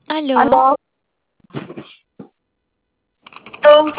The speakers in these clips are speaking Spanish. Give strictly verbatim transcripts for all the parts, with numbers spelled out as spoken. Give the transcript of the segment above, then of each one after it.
Aló, Aló. Aló.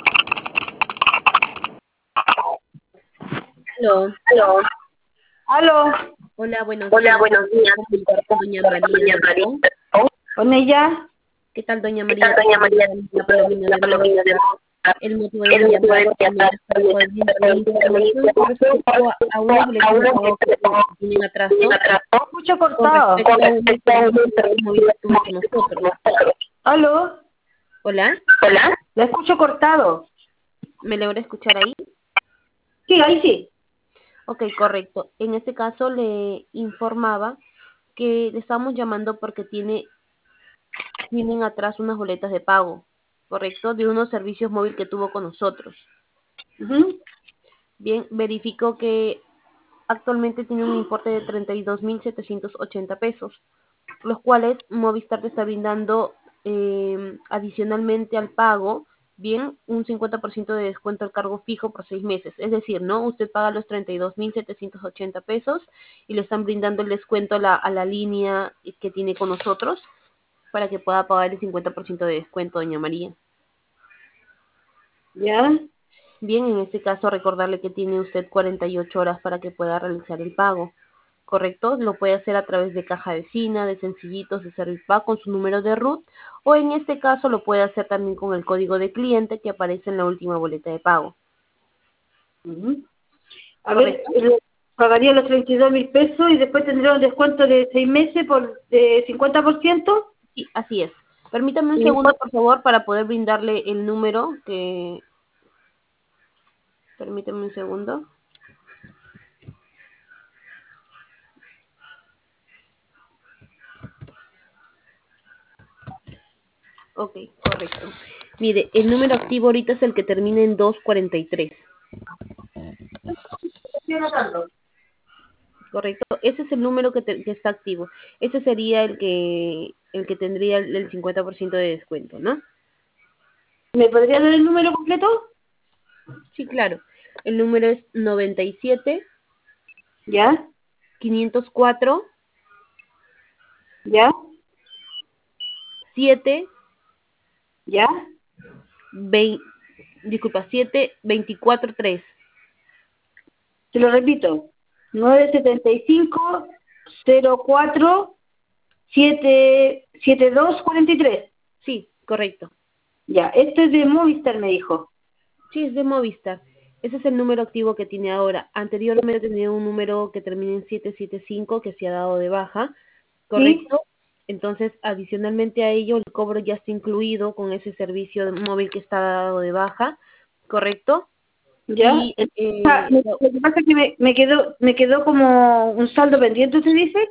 Aló, Aló. Aló. hola, buenos Hola, días. buenos Quiero días. comunicar con doña María Doña María. Delgado. ¿Con ella? ¿Qué tal, doña ¿Qué tal, María? doña María? La Palomino La de Mo. Palomino de Mo. El motivo de El mi motivo llamada de mi llamada es para poder brindarle información con respecto a una boleta a de una pago que boleta que tienen de atraso atraso. Mucho con cortado. respecto Con a un respecto a servicio un móvil que tuvo con servicio nosotros. Aló. Hola, Hola. La escucho cortado. ¿me logra escuchar ahí? Sí, ahí sí. Ok, correcto. En este caso le informaba que le estamos llamando porque tiene tienen atrás unas boletas de pago, ¿correcto? De unos servicios móviles que tuvo con nosotros. Ujú. Bien, verificó que actualmente tiene un importe de treinta y dos mil setecientos ochenta pesos, los cuales Movistar te está brindando eh, adicionalmente al pago, bien, un cincuenta por ciento de descuento al cargo fijo por seis meses. Es decir, ¿no? Usted paga los treinta y dos mil setecientos ochenta pesos y le están brindando el descuento a la, a la línea que tiene con nosotros para que pueda pagar el cincuenta por ciento de descuento, doña María. Ya. Bien, en este caso recordarle que tiene usted cuarenta y ocho horas para que pueda realizar el pago, ¿correcto? Lo puede hacer a través de caja vecina, de sencillitos, de Servipago con su número de RUT, o en este caso lo puede hacer también con el código de cliente que aparece en la última boleta de pago, Ujú. A ver, ¿correcto? eh, pagaría los treinta y dos mil pesos y después tendría un descuento de seis meses por de cincuenta por ciento. Sí, así es. Permítame un Y segundo, por favor, para poder brindarle el número que... Permítame un segundo. Ok, correcto. Mire, el número activo ahorita es el que termina en doscientos cuarenta y tres. estoy anotando. Correcto, ese es el número que, te- que está activo. Ese sería el que el que tendría el, el cincuenta por ciento de descuento, ¿no? ¿Me podría dar el número completo? Sí, claro. El número es noventa y siete Ya, quinientos cuatro ya, siete ya. veinte, disculpa, siete veinticuatro tres. Te lo repito. nueve siete cinco cero cuatro siete siete dos cuarenta y tres. Sí, correcto. Ya, esto es de Movistar, me dijo. Sí, es de Movistar. Ese es el número activo que tiene ahora. Anteriormente tenía un número que termina en setecientos setenta y cinco que se ha dado de baja, ¿Sí? ¿correcto? Entonces, adicionalmente a ello, el cobro ya está incluido con ese servicio de móvil que está dado de baja, ¿correcto? Ya. Y Ah, eh, me- lo- Lo que pasa es que me, me quedó me quedó como un saldo pendiente, ¿se dice?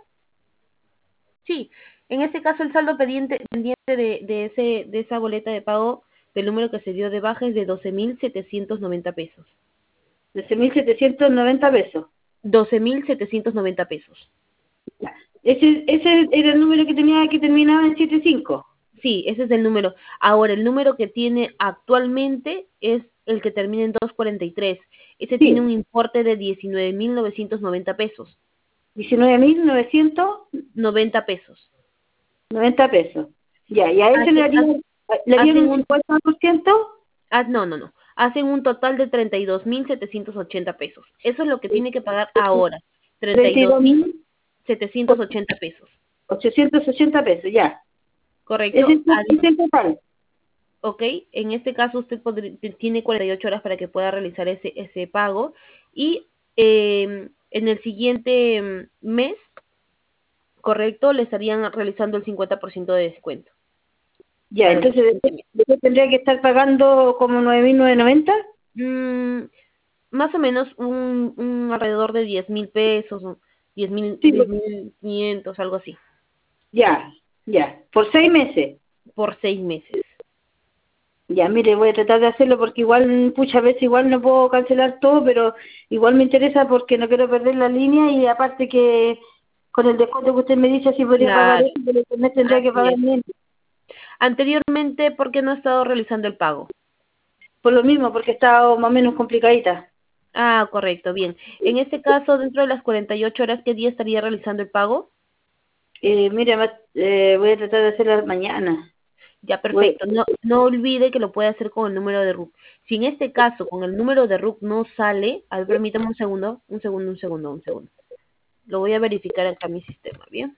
sí, en este caso el saldo pendiente, pendiente de, de, ese, de esa boleta de pago del número que se dio de baja es de doce mil setecientos noventa pesos. De mil setecientos noventa pesos. Doce mil setecientos noventa pesos. Ya. Ese, ese era el número que tenía que terminaba en setenta y cinco. Sí, ese es el número. Ahora, el número que tiene actualmente es el que termina en doscientos cuarenta y tres. Ese tiene un Sí, importe de diecinueve mil novecientos noventa pesos. diecinueve mil novecientos noventa pesos. noventa pesos. Ya, y a ese le Hace- ha- harían, le harían hacen un un, cincuenta por ciento. ah, no, no, no. Hacen un total de treinta y dos mil setecientos ochenta pesos. Eso es lo que tiene que pagar ahora. treinta y treinta y dos dos mil mil setecientos ochenta pesos. ochocientos ochenta pesos, ya. Ese ¿Correcto? es ese es el total. Ok, en este caso usted podri- tiene cuarenta y ocho horas para que pueda realizar ese, ese pago y eh, en el siguiente mm, mes, correcto, le estarían realizando el cincuenta por ciento de descuento Ya, para el entonces siguiente después, mes. después tendría que estar pagando como nueve mil novecientos noventa. Mm, más o menos un, un alrededor de diez mil pesos, diez mil, Sí, diez pues, mil quinientos, algo así, ya, ya. Por seis meses. por seis meses. Ya, mire, voy a tratar de hacerlo porque igual, muchas veces igual no puedo cancelar todo, pero igual me interesa porque no quiero perder la línea y aparte que con el descuento que usted me dice, si podría pagar Claro, eso, pero el mes tendría que así pagar es. menos. Anteriormente, ¿por qué no ha estado realizando el pago? Por lo mismo, porque está más o menos complicadita. Ah, correcto, bien. En este caso, dentro de las cuarenta y ocho horas, ¿qué día estaría realizando el pago? Eh, mira, ma- eh, voy a tratar de hacerla mañana. Ya, Voy, perfecto. No, no olvide que lo puede hacer con el número de R U C. Si en este caso con el número de R U C no sale, a ver, permítame un segundo, un segundo, un segundo, un segundo. Lo voy a verificar acá en mi sistema, ¿bien?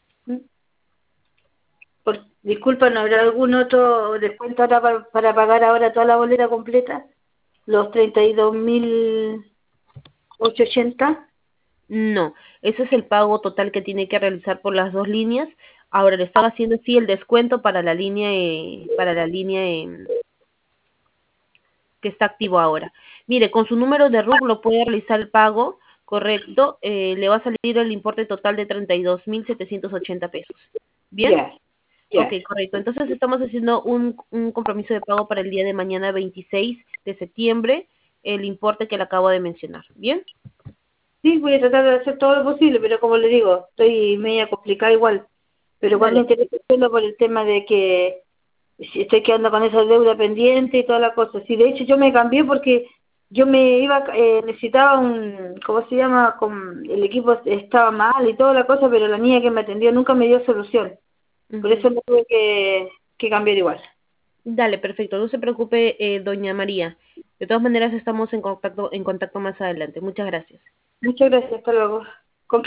por, disculpa, ¿no habrá algún otro descuento ahora para, para pagar ahora toda la boleta completa? Los treinta y dos mil ochocientos ochenta. No, ese es el pago total que tiene que realizar por las dos líneas. Ahora le estaba haciendo sí el descuento para la línea eh, para la línea eh, que está activo ahora. Mire, con su número de R U C lo puede realizar el pago, correcto, eh, le va a salir el importe total de treinta y dos mil setecientos ochenta pesos. ¿Bien? Ya, Ok, ya. correcto. Entonces estamos haciendo un, un compromiso de pago para el día de mañana veintiséis de septiembre, el importe que le acabo de mencionar. ¿Bien? Sí, voy a tratar de hacer todo lo posible, pero como le digo, estoy media complicada igual. Pero igual me Dale. interesa hacerlo por el tema de que si estoy quedando con esa deuda pendiente y toda la cosa. Sí, de hecho yo me cambié porque yo me iba, eh, necesitaba un, ¿cómo se llama? Con, el equipo estaba mal y toda la cosa, pero la niña que me atendió nunca me dio solución. Por Ujú. eso me tuve que, que cambiar igual. Dale, perfecto. No se preocupe, eh, doña María. De todas maneras estamos en contacto, en contacto más adelante. Muchas gracias. Muchas gracias, hasta luego.